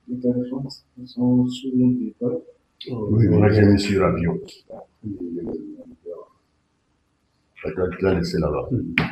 les téléphones sont sous l'école. Oui, moi j'ai mis sur avion. Attends, tu l'as laissé là-bas.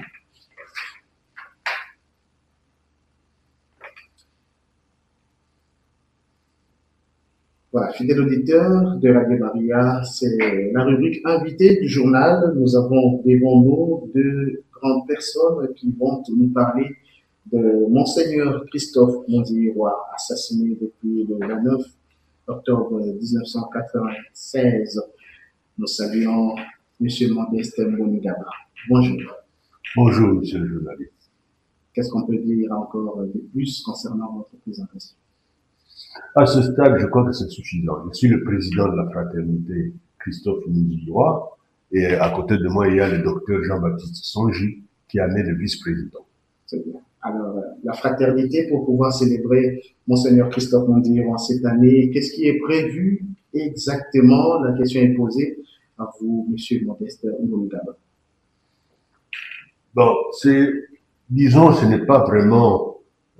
Voilà, fidèle auditeur de Radio Maria, c'est la rubrique invité du journal. Nous avons devant nous deux grandes personnes qui vont nous parler de Monseigneur Christophe Monzilliroy, assassiné depuis le 29 octobre 1996. Nous saluons M. Modeste Mbonigaba. Bonjour. Bonjour, monsieur le journaliste. Qu'est-ce qu'on peut dire encore de plus concernant votre présentation? À ce stade, je crois que c'est suffisant. Je suis le président de la fraternité Christophe Monzilliroy et à côté de moi, il y a le docteur Jean-Baptiste Songi qui en est le vice-président. C'est bien. Alors, la fraternité pour pouvoir célébrer Monseigneur Christophe Monzilliroy cette année, qu'est-ce qui est prévu exactement? La question est posée à vous, M. Modeste Mbonigaba. Bon, disons, ce n'est pas vraiment,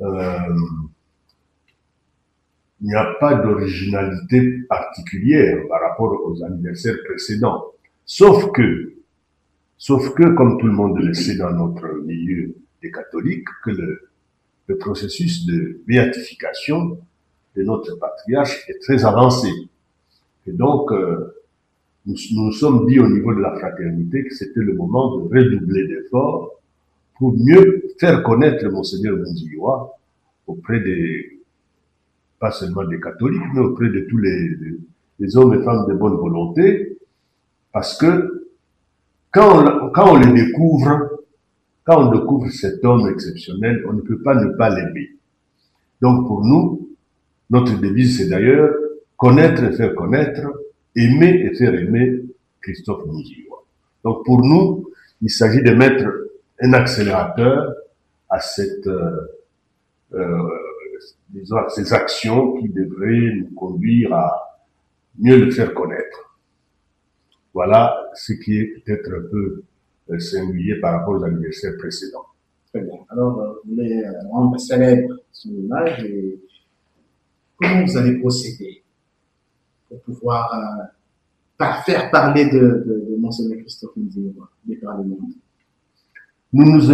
il n'y a pas d'originalité particulière par rapport aux anniversaires précédents. Sauf que, comme tout le monde le sait dans notre milieu des catholiques, que le processus de béatification de notre patriarche est très avancé. Et donc, nous nous sommes dit au niveau de la fraternité que c'était le moment de redoubler d'efforts pour mieux faire connaître le Monseigneur Monzilliroy auprès pas seulement des catholiques, mais auprès de tous les hommes et femmes de bonne volonté, parce que quand on le découvre, quand on découvre cet homme exceptionnel, on ne peut pas ne pas l'aimer. Donc pour nous, notre devise c'est d'ailleurs connaître et faire connaître, aimer et faire aimer Christophe Monzilliroy. Donc pour nous, il s'agit de mettre un accélérateur à disons, à ces actions qui devraient nous conduire à mieux le faire connaître. Voilà ce qui est peut-être un peu singulier par rapport aux anniversaires précédents. Très bien. Alors, vous voulez rendre célèbre son image et comment vous allez procéder pour pouvoir faire parler de Monseigneur Christophe Monzilliroy, des parlements? Nous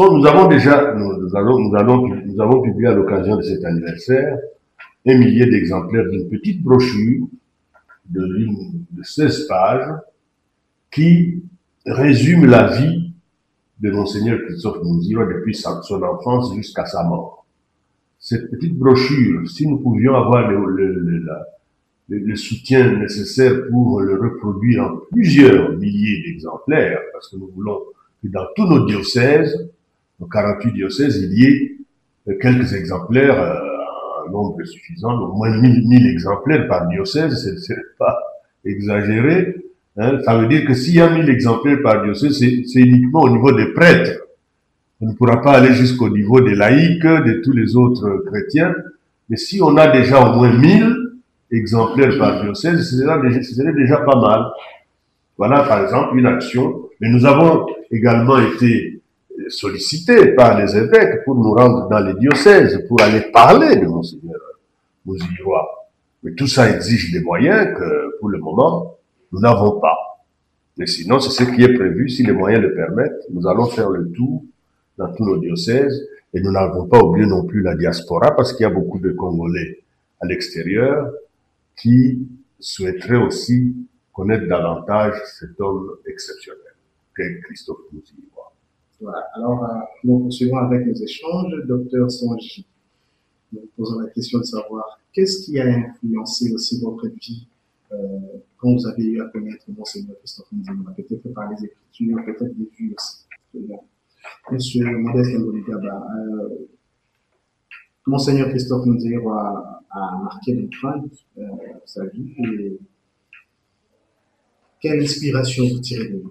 avons publié à l'occasion de cet anniversaire 1 millier d'exemplaires d'une petite brochure de 16 pages qui résume la vie de Monseigneur Christophe Monzilliroy depuis son enfance jusqu'à sa mort. Cette petite brochure, si nous pouvions avoir le soutien nécessaire pour le reproduire en plusieurs milliers d'exemplaires, parce que nous voulons que dans tous nos diocèses, nos 48 diocèses, il y ait quelques exemplaires, un nombre suffisant, au moins 1000 exemplaires par diocèse, c'est pas exagéré. Hein. Ça veut dire que s'il y a 1000 exemplaires par diocèse, c'est uniquement au niveau des prêtres. On ne pourra pas aller jusqu'au niveau des laïcs, de tous les autres chrétiens. Mais si on a déjà au moins 1000 exemplaires par diocèse, ce serait déjà pas mal. Voilà, par exemple, une action. Mais nous avons également été sollicités par les évêques pour nous rendre dans les diocèses, pour aller parler de Monseigneur Monzilliroy. Mais tout ça exige des moyens que, pour le moment, nous n'avons pas. Mais sinon, c'est ce qui est prévu. Si les moyens le permettent, nous allons faire le tour dans tous nos diocèses. Et nous n'avons pas oublié non plus la diaspora, parce qu'il y a beaucoup de Congolais à l'extérieur qui souhaiteraient aussi connaître davantage cet homme exceptionnel qu'est Christophe Monzilliroy. Voilà. Alors, nous poursuivons avec nos échanges. Docteur Songi, nous vous posons la question de savoir qu'est-ce qui a influencé aussi votre vie quand vous avez eu à connaître Monseigneur Christophe Monzilliroy, peut-être par les Écritures, peut-être des vues aussi. Monsieur Modeste Mbonigaba, Monseigneur Christophe Monzilliroy a marqué l'empreinte sa vie et quelle inspiration vous tirez de lui?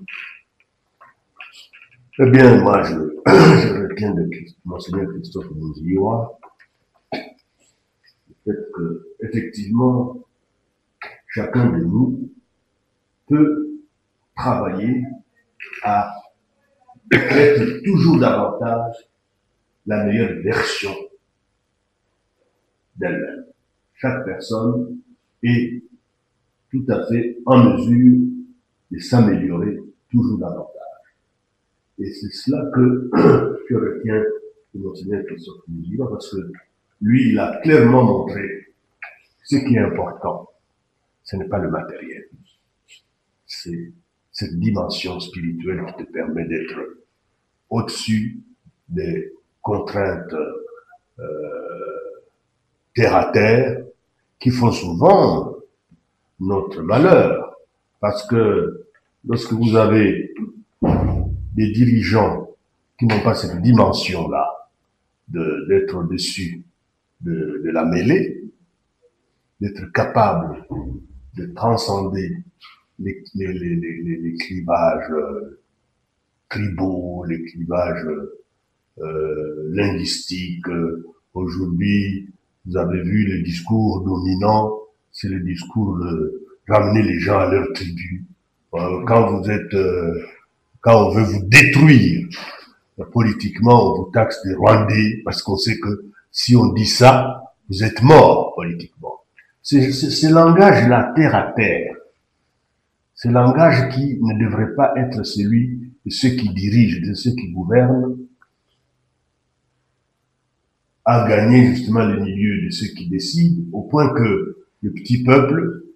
Eh bien, moi, je retiens de Monseigneur Christophe Monzilliroy le fait que, effectivement, chacun de nous peut travailler à être toujours davantage la meilleure version d'elle-même. chaque personne est tout à fait en mesure de s'améliorer toujours davantage. Et c'est cela que je retiens de Monseigneur Christophe Mouziwa, parce que lui, il a clairement montré ce qui est important. Ce n'est pas le matériel. C'est cette dimension spirituelle qui te permet d'être au-dessus des contraintes terre à terre qui font souvent notre malheur. Parce que lorsque vous avez des dirigeants qui n'ont pas cette dimension-là d'être au-dessus de la mêlée, d'être capable de transcender les clivages tribaux, les clivages linguistiques. Aujourd'hui, vous avez vu le discours dominant, c'est le discours de ramener les gens à leur tribu. Quand on veut vous détruire politiquement, on vous taxe des Rwandais parce qu'on sait que si on dit ça, vous êtes mort politiquement. C'est ce langage-là, terre à terre. Ce langage qui ne devrait pas être celui de ceux qui dirigent, de ceux qui gouvernent, a gagné justement le milieu de ceux qui décident, au point que le petit peuple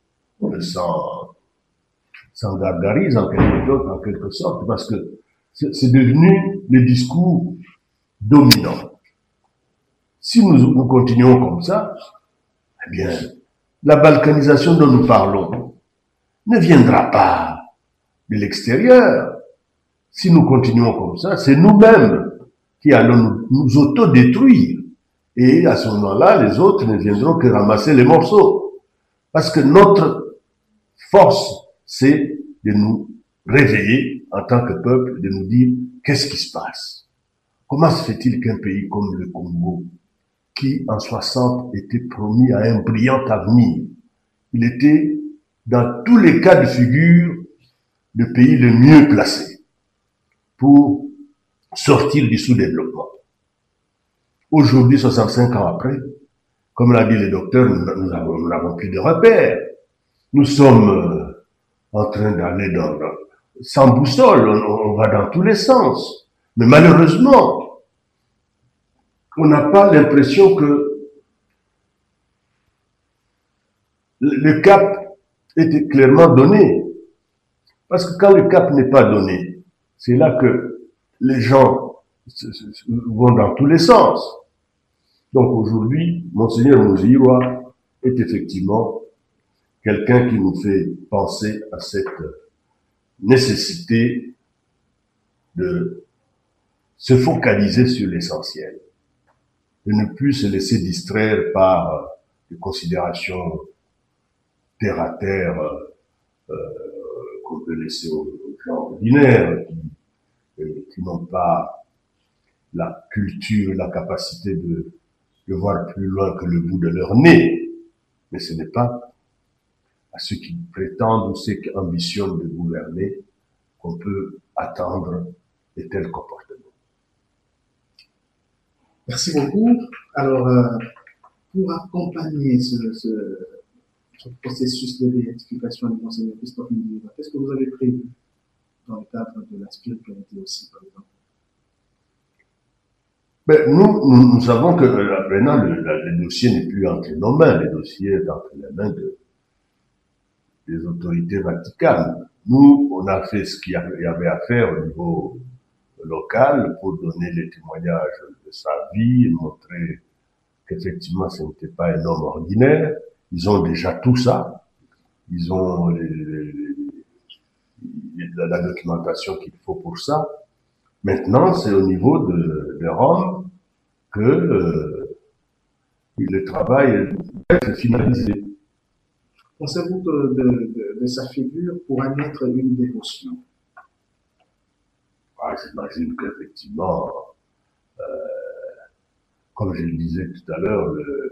s'en gargarise en quelque sorte, parce que c'est devenu le discours dominant. Si nous continuons comme ça, eh bien, la balkanisation dont nous parlons ne viendra pas de l'extérieur. Si nous continuons comme ça, c'est nous-mêmes qui allons nous autodétruire. Et à ce moment-là, les autres ne viendront que ramasser les morceaux. Parce que notre force, c'est de nous réveiller en tant que peuple, de nous dire qu'est-ce qui se passe. Comment se fait-il qu'un pays comme le Congo, qui en 60 était promis à un brillant avenir, il était dans tous les cas de figure le pays le mieux placé pour sortir du sous-développement. Aujourd'hui, 65 ans après, comme l'a dit le docteur, nous n'avons plus de repères. Nous sommes en train d'aller sans boussole, on va dans tous les sens. Mais malheureusement, on n'a pas l'impression que le cap était clairement donné. Parce que quand le cap n'est pas donné, c'est là que les gens vont dans tous les sens. Donc aujourd'hui, Monseigneur Mouziwa est effectivement quelqu'un qui nous fait penser à cette nécessité de se focaliser sur l'essentiel, de ne plus se laisser distraire par des considérations terre à terre qu'on peut laisser aux gens ordinaires qui n'ont pas la culture, la capacité de voir plus loin que le bout de leur nez. Mais ce n'est pas à ceux qui prétendent ou ceux qui ambitionnent de gouverner qu'on peut attendre de tels comportements. Merci beaucoup. Alors, pour accompagner ce processus de béatification de Monseigneur Christophe Mouziwa, qu'est-ce que vous avez prévu dans le cadre de la spiritualité aussi, par exemple? Ben, nous savons que maintenant le dossier n'est plus entre nos mains, le dossier est entre les mains des autorités vaticanes. Nous, on a fait ce qu'il y avait à faire au niveau local pour donner les témoignages de sa vie, montrer qu'effectivement ce n'était pas un homme ordinaire. Ils ont déjà tout ça. Ils ont la documentation qu'il faut pour ça. Maintenant, c'est au niveau de Rome que le travail est finalisé. Pensez-vous de sa figure pourra naître une dévotion? J'imagine qu'effectivement, comme je le disais tout à l'heure,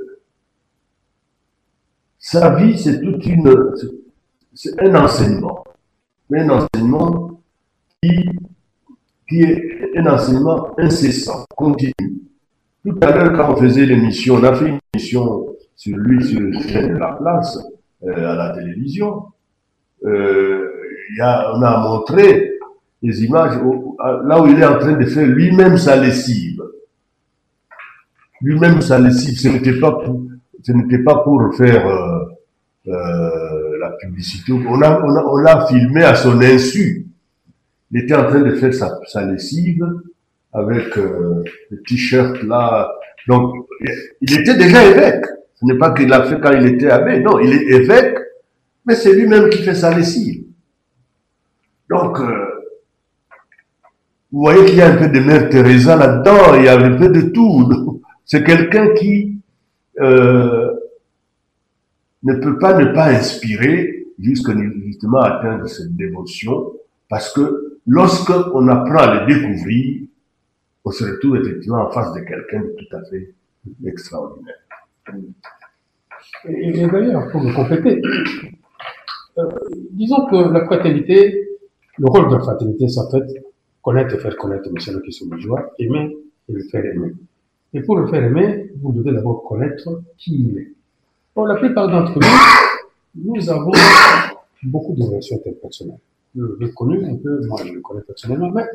sa vie, c'est c'est un enseignement. Mais un enseignement qui est un enseignement incessant, continu. Tout à l'heure, quand on faisait l'émission, on a fait une émission sur lui sur la place à la télévision. On a montré des images là où il est en train de faire lui-même sa lessive. Lui-même sa lessive, ce n'était pas pour faire la publicité. On l'a filmé à son insu. Il était en train de faire sa lessive avec le t-shirt là. Donc, il était déjà évêque. Ce n'est pas qu'il l'a fait quand il était abbé. Non, il est évêque, mais c'est lui-même qui fait sa lessive. Donc, vous voyez qu'il y a un peu de Mère Teresa là-dedans, il y a un peu de tout. C'est quelqu'un qui ne peut pas ne pas inspirer justement atteindre cette dévotion, parce que lorsqu'on apprend à le découvrir, on se retrouve effectivement en face de quelqu'un de tout à fait extraordinaire. Et d'ailleurs, pour me compléter, disons que la fraternité, le rôle de la fraternité, c'est en fait connaître et faire connaître M. le Christ bourgeois, aimer et le faire aimer. Et pour le faire aimer, vous devez d'abord connaître qui il est. Pour la plupart d'entre nous, nous avons beaucoup de relations interpersonnelles. Je l'ai connu un peu, moi je le connais personnellement, mais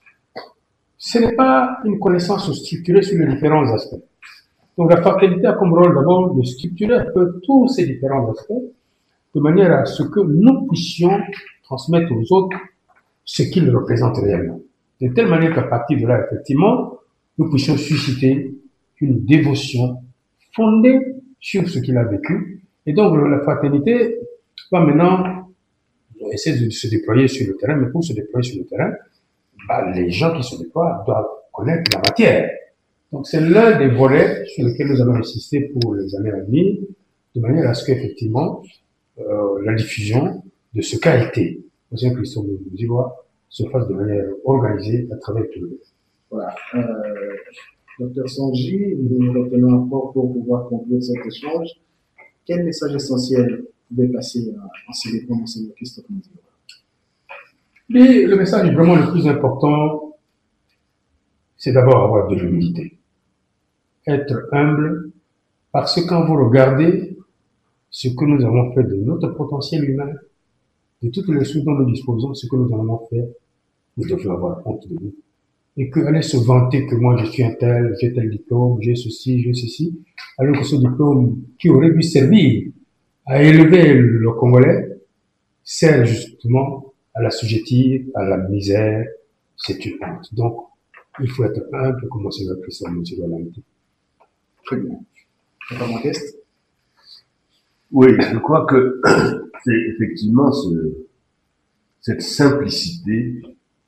ce n'est pas une connaissance structurée sur les différents aspects. Donc la fraternité a comme rôle d'abord de structurer un peu tous ces différents aspects, de manière à ce que nous puissions transmettre aux autres ce qu'ils représentent réellement. De telle manière qu'à partir de là, effectivement, nous puissions susciter une dévotion fondée sur ce qu'il a vécu. Et donc la fraternité va maintenant essayer de se déployer sur le terrain, mais pour se déployer sur le terrain, les gens qui se déploient doivent connaître la matière. Donc c'est l'un des volets sur lesquels nous allons insister pour les années à venir, de manière à ce qu'effectivement la diffusion de ce qu'a été M. Christophe Muziwa se fasse de manière organisée à travers tout le monde. Voilà. Dr Sonji, nous nous retenons encore pour pouvoir conclure cet échange. Quel message essentiel vous pouvez passer en célébrant Monseigneur Christophe Muziwa? Et le message vraiment le plus important, c'est d'abord avoir de l'humilité. Être humble, parce que quand vous regardez ce que nous avons fait de notre potentiel humain, de toutes les choses dont nous disposons, ce que nous en avons fait, nous devons avoir honte de nous. Et qu'aller se vanter que moi je suis un tel, j'ai tel diplôme, j'ai ceci, j'ai ceci, alors que ce diplôme qui aurait dû servir à élever le Congolais, sert justement à l'assujettir à la misère, c'est une honte. Donc, il faut être humble comme Monseigneur Christophe Muziwa l'a dit. Très bien. Papa Modeste? Oui, je crois que c'est effectivement cette simplicité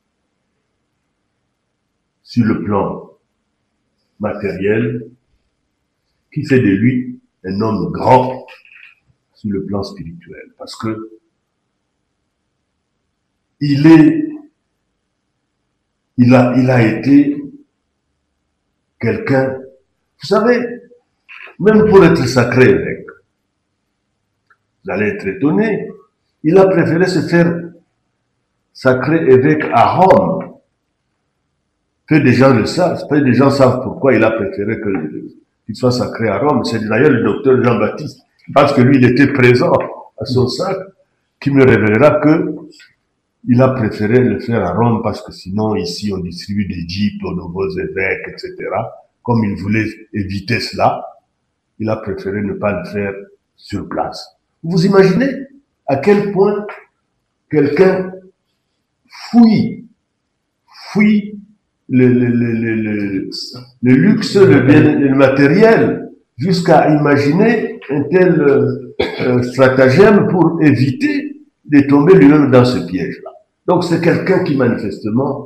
sur le plan matériel qui fait de lui un homme grand sur le plan spirituel. Parce que il a été quelqu'un, vous savez, même pour être sacré évêque, vous allez être étonné, il a préféré se faire sacré évêque à Rome. Peu de gens le savent, peu de gens savent pourquoi il a préféré qu'il soit sacré à Rome. C'est d'ailleurs le docteur Jean-Baptiste, parce que lui, il était présent à son sacre, qui me révélera que il a préféré le faire à Rome parce que sinon, ici, on distribue des jeeps aux nouveaux évêques, etc. Comme il voulait éviter cela, il a préféré ne pas le faire sur place. Vous imaginez à quel point quelqu'un fouille le luxe, le matériel, jusqu'à imaginer un tel stratagème pour éviter de tomber lui-même dans ce piège-là. Donc c'est quelqu'un qui manifestement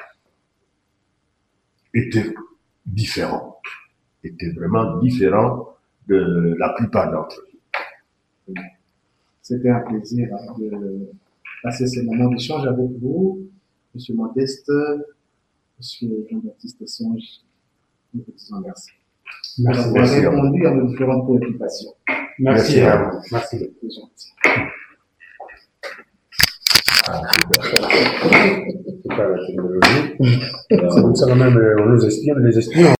était différent, était vraiment différent de la plupart d'entre eux. C'était un plaisir de passer ces moments d'échange avec vous, M. Modeste, M. Jean-Baptiste Songe. Nous vous disons merci. Merci. Pour avoir répondu à nos différentes préoccupations. Merci à vous. Merci. C'est gentil. C'est pas la technologie. C'est comme ça quand même, on nous espionne, les espions.